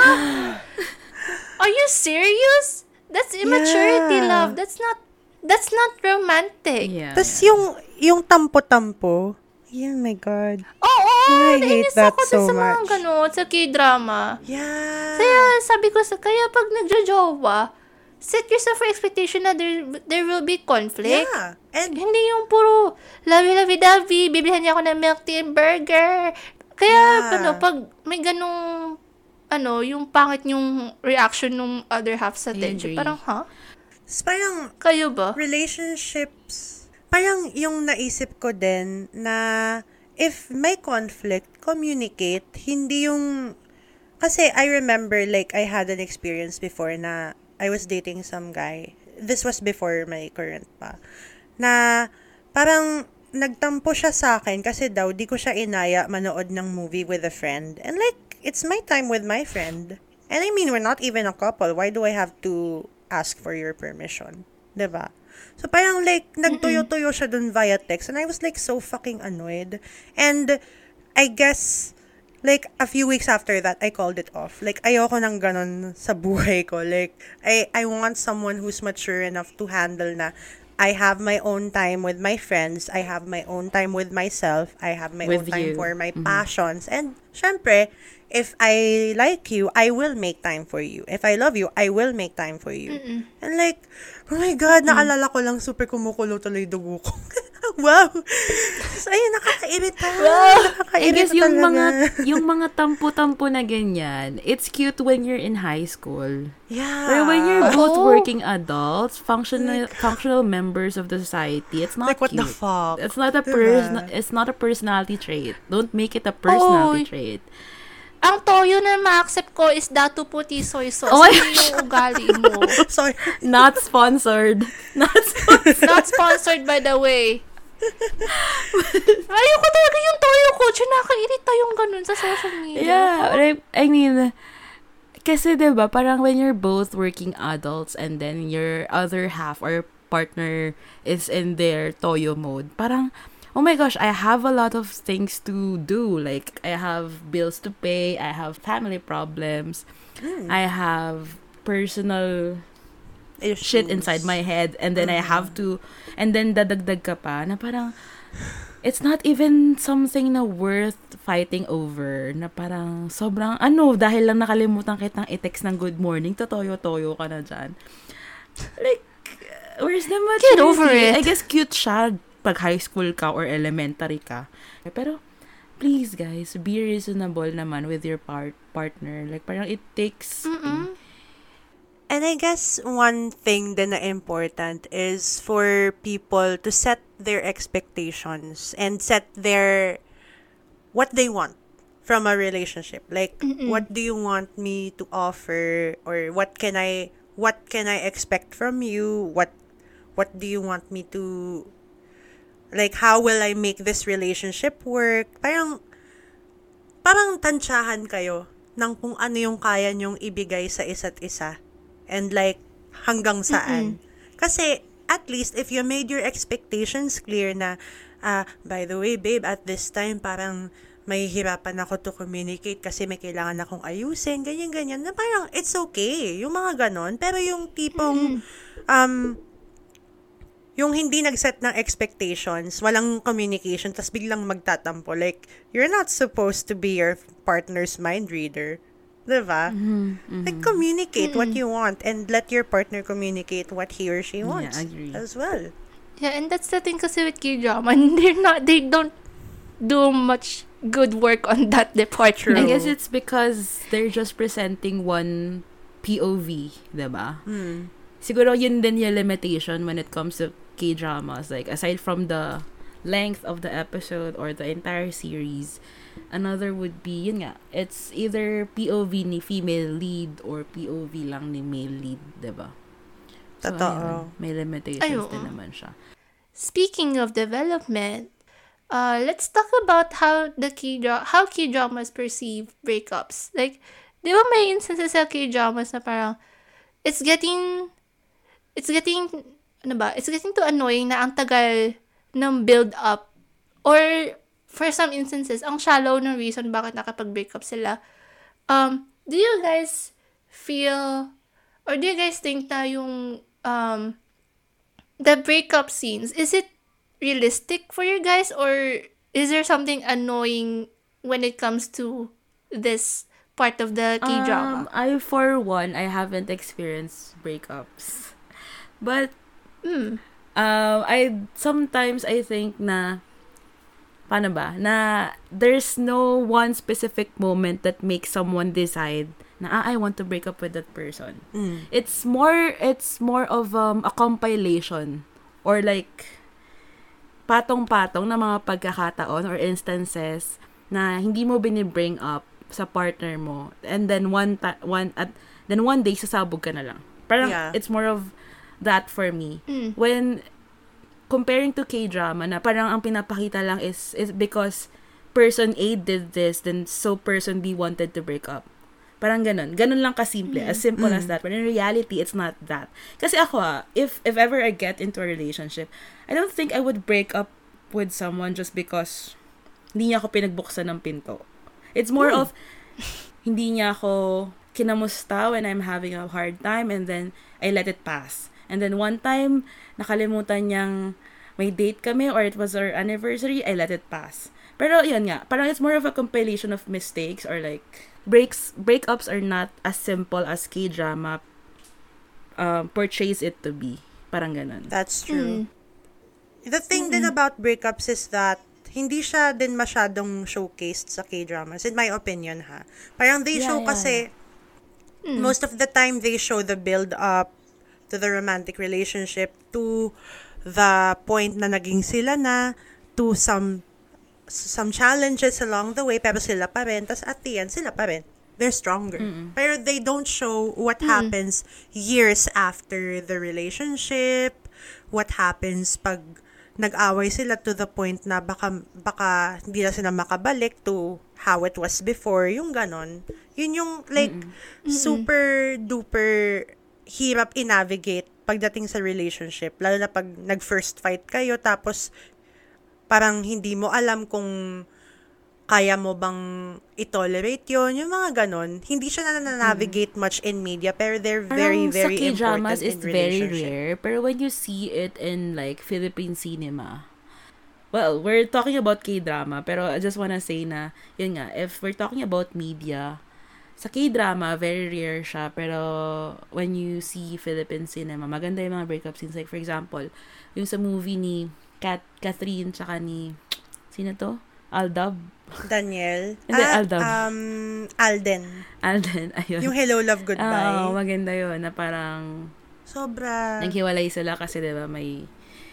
are you serious? That's immaturity, love. That's not romantic. Yeah. Tas yung tampo-tampo, oh my God. Oo, I hate nainis that ako so sa mga much. ganun, sa K-drama. Yeah. Kaya sabi ko kaya pag nagjo-jowa, set yourself for expectation na there will be conflict. Yeah. And Hindi yung puro lovey-lovey-dovey, bibilihan niya ako ng milk tea and burger. Kaya, pag may ganung, yung pangit yung reaction ng other half sa tension. agree. Parang, parang Kayo ba? relationships, parang yung naisip ko din na if may conflict, communicate, hindi yung, kasi I remember like I had an experience before na I was dating some guy. This was before my current pa. Na parang nagtampo siya sa akin kasi daw di ko siya inaya manood ng movie with a friend. And like, it's my time with my friend. And I mean, we're not even a couple. Why do I have to ask for your permission? Diba? So parang like, nagtuyo-tuyo siya dun via text. And I was like so fucking annoyed. And I guess, like, a few weeks after that, I called it off. Like, ayoko nang ganon sa buhay ko. Like, I want someone who's mature enough to handle na I have my own time with my friends. I have my own time with myself. I have my own With time you. for my passions. And, syempre, if I like you, I will make time for you. If I love you, I will make time for you. And like, oh my God, naalala ko lang, super kumukulo tuloy dugo ko. Wow! So, ayun, nakakairita. I guess Nakakairita yung mga tampo-tampo na ganyan, it's cute when you're in high school. Yeah. But when you're both working adults, functional members of the society, it's not Like, what cute. the fuck? It's not a Diba? it's not a personality trait. Don't make it a personality trait. Ang toyo na ma-accept ko is datu puti soy sauce. Oh my Hindi yung ugali mo. Sorry. Not sponsored. Not sponsored, by the way. Ayoko talaga yung toyo ko. Nakakairita yung ganun sa social media. Yeah, but I mean, kasi diba, parang when you're both working adults and then your other half or partner is in their toyo mode, parang, oh my gosh, I have a lot of things to do. Like, I have bills to pay, I have family problems, I have personal shit inside my head, and then I have to, and then dadagdag ka pa, na parang, it's not even something na worth fighting over, na parang, sobrang, dahil lang nakalimutan kitang i-text ng good morning, totoyo-toyo ka na dyan. Like, where's the maturity? Get over it. I guess cute siya pag high school ka or elementary ka. Pero, please guys, be reasonable naman with your partner. Like, parang it takes... And I guess one thing din na important is for people to set their expectations and set what they want from a relationship. Like, what do you want me to offer, or what can I expect from you? What do you want me to, like, how will I make this relationship work? Parang tansyahan kayo ng kung ano yung kaya nyong ibigay sa isa't isa. And like, hanggang saan. Kasi, at least, if you made your expectations clear na, by the way, babe, at this time, parang may hirapan ako to communicate kasi may kailangan akong ayusin, ganyan-ganyan, na parang, it's okay. Yung mga ganon. Pero yung tipong, yung hindi nag-set ng expectations, walang communication, tas biglang magtatampo. Like, you're not supposed to be your partner's mind reader. Diba? Like, communicate what you want and let your partner communicate what he or she wants as well. Yeah, and that's the thing kasi with K-drama. They don't do much good work on that department. I guess it's because they're just presenting one POV, diba? Siguro yun din yung limitation when it comes to K-dramas. Like, aside from the length of the episode or the entire series. Another would be, yun nga, it's either POV ni female lead or POV lang ni male lead, diba? So, Totoo. ayun, may limitations din naman siya. Speaking of development, let's talk about how K-dramas perceive breakups. Like, di ba may instances sa K-dramas na parang it's getting too annoying na ang tagal ng build up, or for some instances ang shallow ng reason bakit nakapag-break up sila. Do you guys feel, or do you guys think na yung the breakup scenes, is it realistic for you guys, or is there something annoying when it comes to this part of the K-drama? For one, I haven't experienced breakups. But, sometimes I think na, paano ba, na there's no one specific moment that makes someone decide na, I want to break up with that person. It's more of a compilation, or like, patong-patong na mga pagkakataon or instances na hindi mo binibring up sa partner mo, and then one day sasabog ka na lang. Parang it's more of that for me. When comparing to K-drama na parang ang pinapakita lang is because person A did this, then so person B wanted to break up. Parang ganun lang kasimple, as simple as that. But in reality, it's not that. Kasi ako, if ever I get into a relationship, I don't think I would break up with someone just because hindi niya ako pinagbuksan ng pinto. It's more of, hindi niya ako kinamusta when I'm having a hard time, and then I let it pass. And then one time, nakalimutan niyang may date kami or it was our anniversary, I let it pass. Pero yun nga, parang it's more of a compilation of mistakes, or like, breakups are not as simple as K-drama portrays it to be. Parang ganun. That's true. The thing din about breakups is that hindi siya din masyadong showcased sa K-dramas, in my opinion, ha. Parang they show kasi, most of the time, they show the build-up to the romantic relationship, to the point na naging sila na, to some challenges along the way, pero sila pa rin, tas at the end, sila pa rin. They're stronger. Pero they don't show what happens years after the relationship, what happens pag nag-away sila to the point na baka hindi na sila makabalik to how it was before, yung ganon. Yun yung like super duper hirap i-navigate pagdating sa relationship, lalo na pag nag-first fight kayo tapos parang hindi mo alam kung kaya mo bang i-tolerate yun, yung mga ganon. Hindi siya na-navigate much in media, pero they're very, very important in relationship. It's very rare, pero when you see it in like Philippine cinema, well, we're talking about K-drama, pero I just wanna say na, yun nga, if we're talking about media, sa K-drama, very rare siya, pero when you see Philippine cinema, maganda yung mga breakup scenes. Like, for example, yung sa movie ni Catherine, tsaka ni, sino to? Aldab. Daniel. Hindi, Aldab. Alden, ayun. yung Hello, Love, Goodbye. Oo, maganda yun, na parang, sobra. naghiwalay sila kasi, diba, may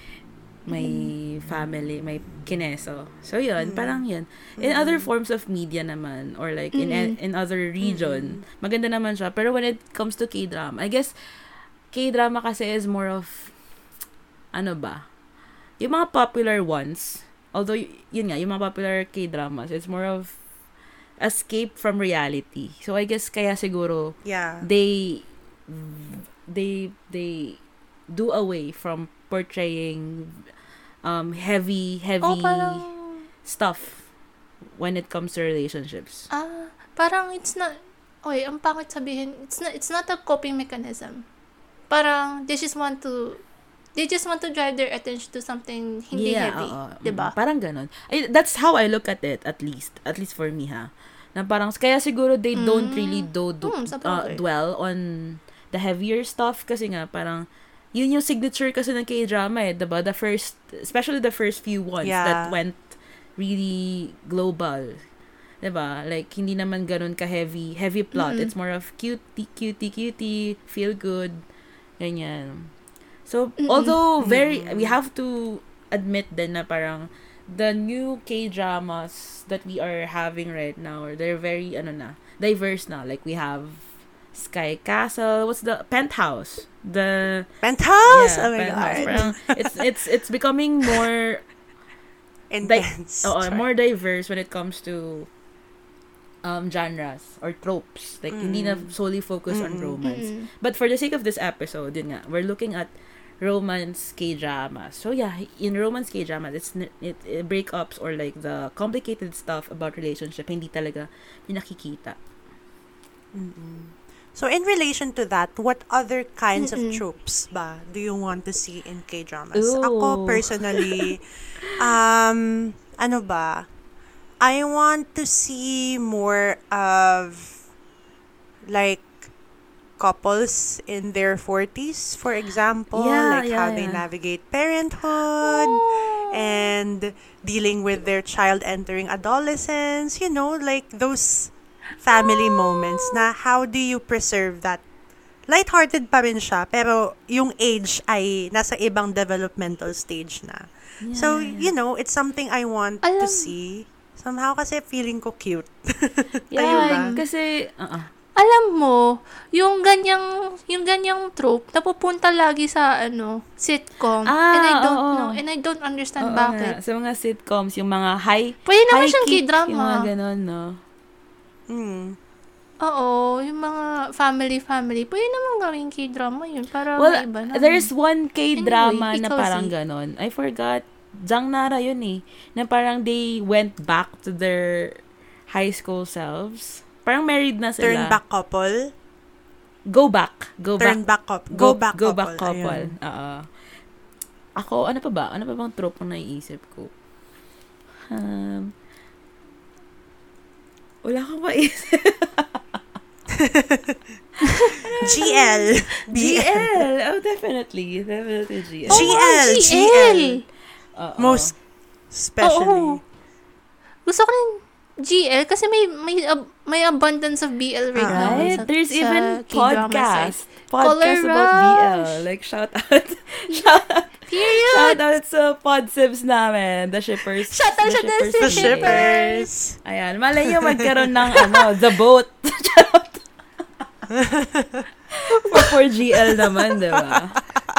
family, may kineso. So, yun, parang yun. In other forms of media naman, or like, in other region, maganda naman siya. Pero when it comes to K-drama, I guess, K-drama kasi is more of, ano ba, yung mga popular ones, although, yun nga, yung mga popular K-dramas, it's more of escape from reality. So, I guess, kaya siguro, they do away from portraying heavy stuff when it comes to relationships. Parang it's not, ang pangit sabihin, it's not a coping mechanism. Parang, they just want to drive their attention to something hindi heavy. Diba? Parang ganon. That's how I look at it, at least for me, ha. Na parang, kaya siguro they don't really dwell on the heavier stuff, kasi nga, parang, yun yung signature kasi ng K-drama, diba? Especially the first few ones that went really global. Diba? Like, hindi naman ganun ka-heavy plot. It's more of cutie, feel good, ganyan. So, although we have to admit din na parang the new K-dramas that we are having right now, they're very, diverse na. Like, we have Sky Castle, what's the Penthouse? The Penthouse? Oh my Penthouse. God. Parang, it's becoming more intense. More diverse when it comes to genres or tropes. Like, hindi na solely focused on romance. But for the sake of this episode, yun nga, we're looking at romance K-dramas. So yeah, in romance K-dramas, it breakups or like the complicated stuff about relationship, hindi talaga pinakikita. So in relation to that, what other kinds of tropes ba do you want to see in K-dramas? Ooh. Ako personally, ano ba? I want to see more of like couples in their 40s, for example, how they navigate parenthood and dealing with their child entering adolescence, like those family moments na how do you preserve that? Lighthearted pa rin siya, pero yung age ay nasa ibang developmental stage na. So, it's something I want to see. Somehow kasi feeling ko cute. Yeah, kasi alam mo, yung ganyang trope napupunta lagi sa sitcom. And I don't know. And I don't understand bakit. Sa mga sitcoms, yung mga pwede naman siyang kick, K-drama. yung mga ganon, no? Oo, yung mga family. Pwede naman gawing K-drama yun. Para well, maiba naman. there's one K-drama Anyway, na parang ganon. I forgot. Jang Nara yun eh. Na parang they went back to their high school selves. Parang married na sila. Turn back couple? Go back. Turn back couple. Go back couple. Ako, ano pa ba? Ano pa bang trope ang naiisip ko? Wala akong maisip. GL. Oh, definitely GL. GL. Most especially. Gusto ko rin GL kasi may abundance of BL right now. Right? There's even podcast Color about Rush. BL. Like, shout out. Period. Shout out sa podsibs namin. The shippers. Shout out sa The shippers. Ayan. Malay nyo magkaroon ng The Boat. for GL naman, diba?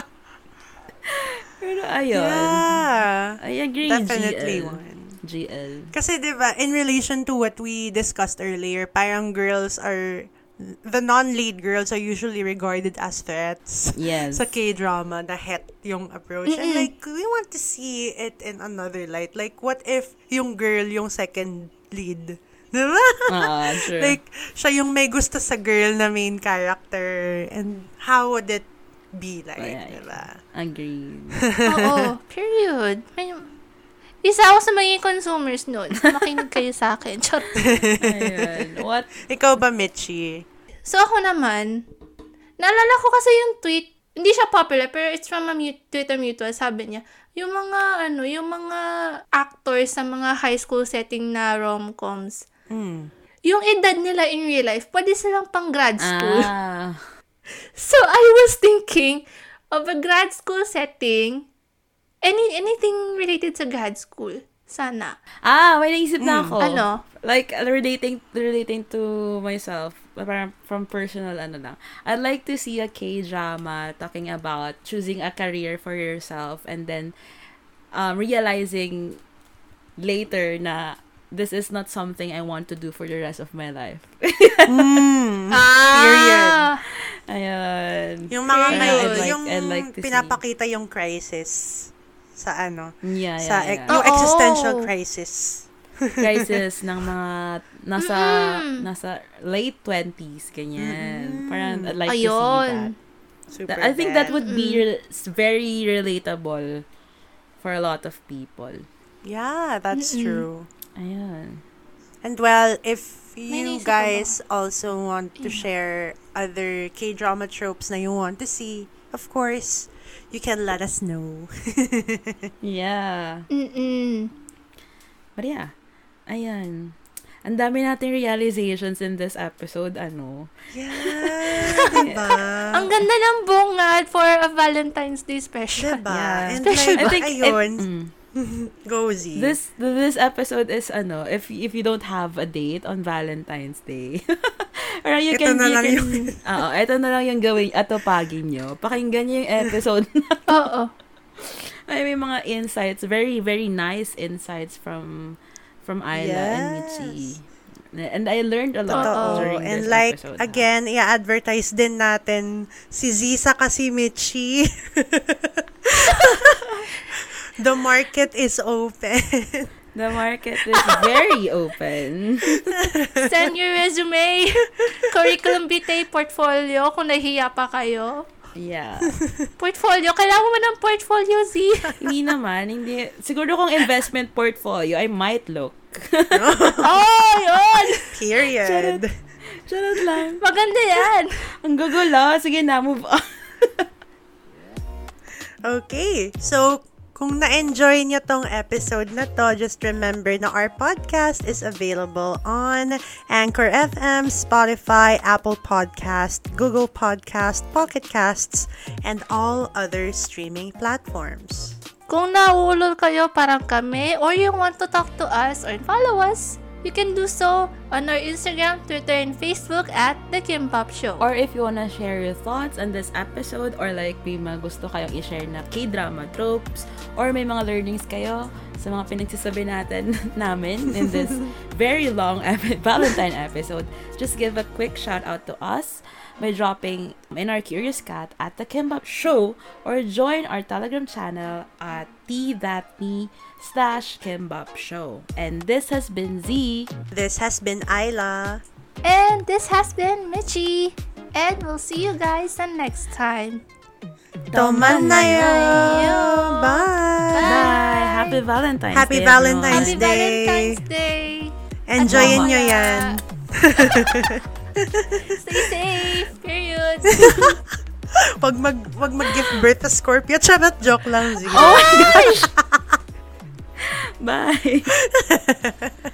Pero ayun. Yeah. I agree. Definitely GL. one. GL. Kasi diba, in relation to what we discussed earlier, parang the non-lead girls are usually regarded as threats. Yes. Sa K-drama, the het yung approach. And like, we want to see it in another light. Like, what if yung girl yung second lead? Diba? True. Like, siya yung may gusto sa girl na main character. And how would it be like? Diba? Agreed. Oo. Period. Isa ako sa mga consumers nun. Makinig kayo sa akin. Ayun. What? Ikaw ba, Mitchie? So, ako naman, naalala ko kasi yung tweet, hindi siya popular, pero it's from a Twitter mutual. Sabi niya, yung mga actors sa mga high school setting na rom-coms, yung edad nila in real life, pwede silang pang grad school. So, I was thinking of a grad school setting, anything related sa grad school. Sana. May naisip na ako. Ano? Like, relating to myself, parang from personal lang. I'd like to see a K-drama talking about choosing a career for yourself and then realizing later na this is not something I want to do for the rest of my life. Period. Ayun. Yung mga I'd like to pinapakita yung crisis sa yung Oo. existential crisis. Crisis ng mga nasa late 20s, ganyan. Parang I'd like to see that. Super I think that would be very relatable for a lot of people. Yeah, that's true. Ayan. And well, if you naisip guys also want to share other K-drama tropes na you want to see, of course, you can let us know. Yeah. Mm-mm. But yeah, ayan. Ang dami nating realizations in this episode, ano. Yeah, diba? Ang ganda ng bungad for a Valentine's Day special. Diba? Yeah. And Special like, ba? ayun. Go, Z. This episode is, ano, if you don't have a date on Valentine's Day, or you Ito can, na you lang can, yung- ito na lang yung gawin, atupagin nyo. Pakinggan nyo yung episode. Oo. Ay, may mga insights, very, very nice insights from Ayla and Michi. And I learned a lot during And this like, episode. again, i-advertise din natin si Ziza kasi Michi. The market is open. The market is very open. Send your resume, curriculum vitae, portfolio, kung nahiya pa kayo. Yeah. Portfolio, kailangan mo ng portfolio, Z. Hindi naman, hindi. Siguro kung investment portfolio, I might look. Oh, yun! Period. Charot lang. Maganda yan. Ang gugulo. Sige na, move on. Okay, so kung na-enjoy niyo tong episode na to, just remember na our podcast is available on Anchor FM, Spotify, Apple Podcast, Google Podcast, Pocket Casts, and all other streaming platforms. Kung nauulol kayo parang kami, or you want to talk to us or follow us, you can do so on our Instagram, Twitter, and Facebook at The Kim Pop Show. Or if you wanna share your thoughts on this episode, or like may mga gusto kayong i-share na K-drama tropes, or may mga learnings kayo sa mga pinagsasabi namin in this very long Valentine episode, just give a quick shout out to us by dropping in our Curious Cat at The Kim Pop Show, or join our Telegram channel at t.me/Kimbop Show. And this has been Z. This has been Ayla. And this has been Michi. And we'll see you guys the next time. Toman na yun. Bye. Bye! Happy Valentine's Happy Day, Valentine's Happy Day. Valentine's Day! Enjoyin At nyo mamaya. yan. Stay safe! Period! Wag mag-give birth to Scorpio. Charot, joke lang, Z. Oh my gosh! Bye!